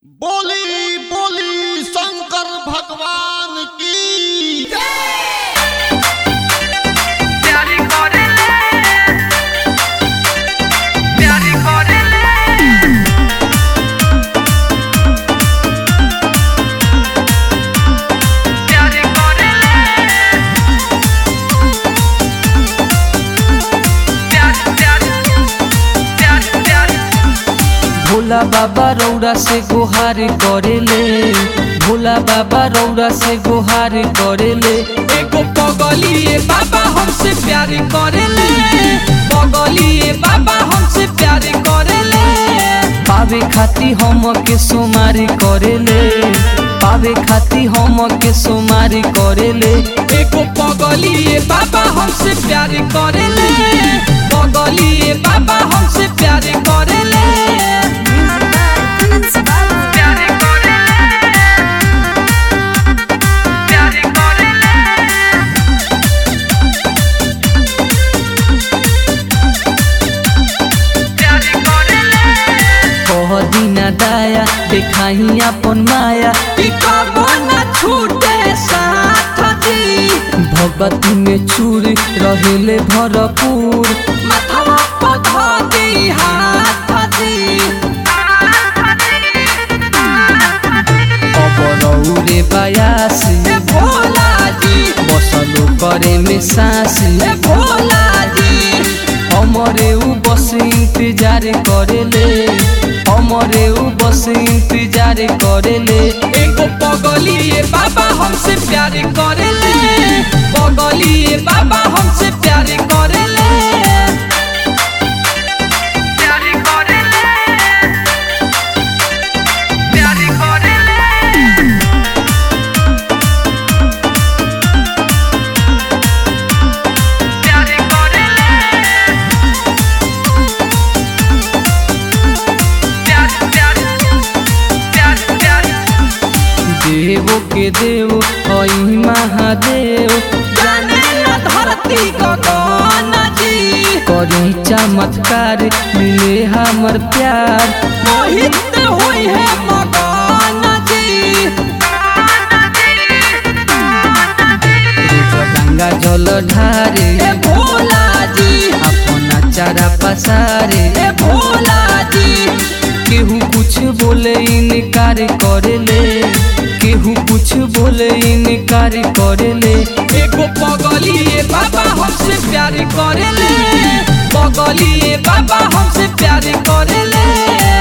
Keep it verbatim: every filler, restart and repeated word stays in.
बोली बोली शंकर भगवान की प्यारी करेले प्यारी करेले प्यारी करेले प्यारी प्यारी प्यारी प्यारी भोला बाबा रौरा से गुहार करेले भोला बाबा रौरा से गुहार करेले एगो पगलिए बाबा हमसे प्यार करेले पगलिए बाबा हमसे प्यार करेले पावे खाती हम के सोमारी करेले पावे खाती हम के सोमारी करेले एगो पगलिए बाबा हमसे प्यार करेले पगलिए बाबा हमसे प्यार करेले प्यार करेले प्यार करेले प्यार करेले कह दीना दाया देखाई अपन माया ई कबो न छूटे साथ जी भगती में चूर रहेले भरपूर माथवा पर धऽ दी हाथ जी अब रौरे बयासी ए भोला जी बसलो करे में सांसी ए भोला जी हमरे उ बस इंतजार करेले हमरे उ बस इंतजार करेले एगो पगलिए बाबा हमसे प्यार करेले पगलिए बाबा हमसे प्यार करेले प्यार करेले प्यार करेले प्यार करेले प्यार प्यार प्यार प्यार देवो के देव हई महादेव जाने न धरती गगन जी करी चमत्कार मिले हमर प्यार मोहित हुई है मगन जी रोज गंगा जल ढारे ए भोला जी अपना चारा पसारे ए भोला जी केहू कुछ बोले इनकार करेले केहू कुछ बोले इनकार करेले एगो पगलिए बाबा हमसे प्यार करेले पगलिए बाबा हमसे प्यार करेले